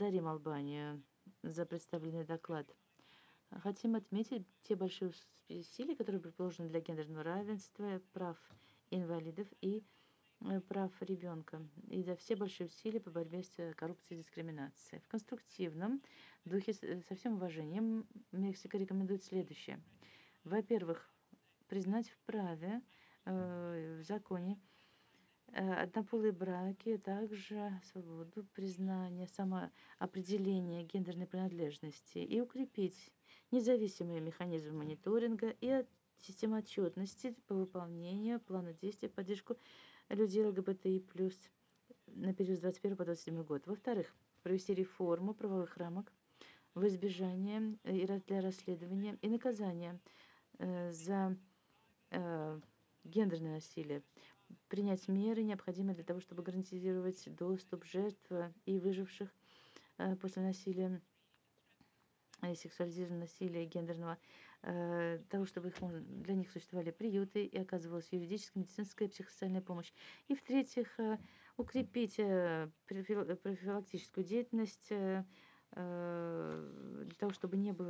благодарим Албанию за представленный доклад. Хотим отметить те большие усилия, которые предложены для гендерного равенства, прав инвалидов и прав ребенка, и за все большие усилия по борьбе с коррупцией и дискриминацией. В конструктивном духе со всем уважением Мексика рекомендует следующее. Во-первых, признать вправе в законе однополые браки, также свободу признания, самоопределения гендерной принадлежности и укрепить независимые механизмы мониторинга и систему отчетности по выполнению плана действий в поддержку людей ЛГБТИ+, на период с 21 по 27 год. Во-вторых, провести реформу правовых рамок в избежание для расследования и наказания за гендерное насилие, принять меры, необходимые для того, чтобы гарантировать доступ жертв и выживших после насилия и сексуализированного насилия гендерного, того, чтобы для них существовали приюты и оказывалась юридическая, медицинская и психосоциальная помощь. И в-третьих, укрепить профилактическую деятельность для того, чтобы не было